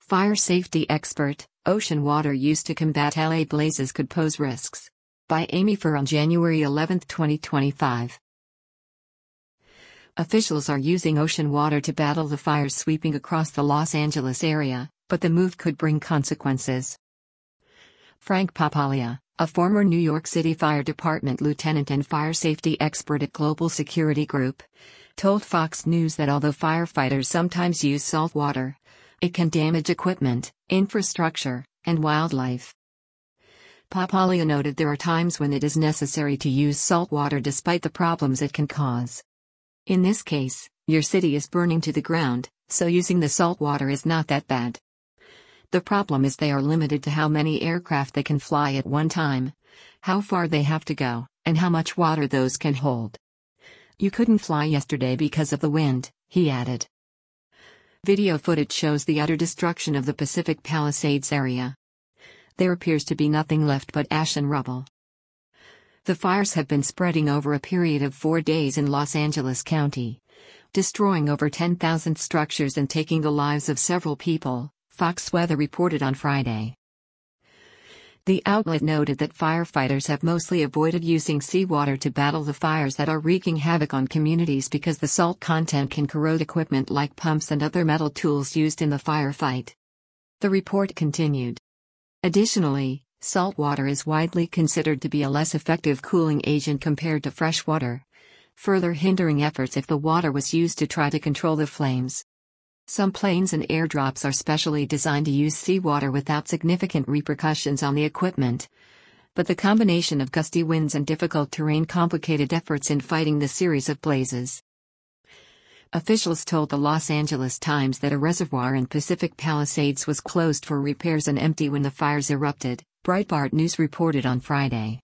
Fire safety expert: ocean water used to combat LA blazes could pose risks. By Amy Furr on January 11, 2025. Officials are using ocean water to battle the fires sweeping across the Los Angeles area, but the move could bring consequences. Frank Papaglia, a former New York City Fire Department lieutenant and fire safety expert at Global Security Group, told Fox News that although firefighters sometimes use salt water, it can damage equipment, infrastructure, and wildlife. Papaglia noted there are times when it is necessary to use salt water despite the problems it can cause. In this case, your city is burning to the ground, so using the salt water is not that bad. The problem is they are limited to how many aircraft they can fly at one time, how far they have to go, and how much water those can hold. You couldn't fly yesterday because of the wind, he added. Video footage shows the utter destruction of the Pacific Palisades area. There appears to be nothing left but ash and rubble. The fires have been spreading over a period of 4 days in Los Angeles County, destroying over 10,000 structures and taking the lives of several people, Fox Weather reported on Friday. The outlet noted that firefighters have mostly avoided using seawater to battle the fires that are wreaking havoc on communities because the salt content can corrode equipment like pumps and other metal tools used in the firefight. The report continued. Additionally, salt water is widely considered to be a less effective cooling agent compared to fresh water, further hindering efforts if the water was used to try to control the flames. Some planes and airdrops are specially designed to use seawater without significant repercussions on the equipment, but the combination of gusty winds and difficult terrain complicated efforts in fighting the series of blazes. Officials told the Los Angeles Times that a reservoir in Pacific Palisades was closed for repairs and empty when the fires erupted, Breitbart News reported on Friday.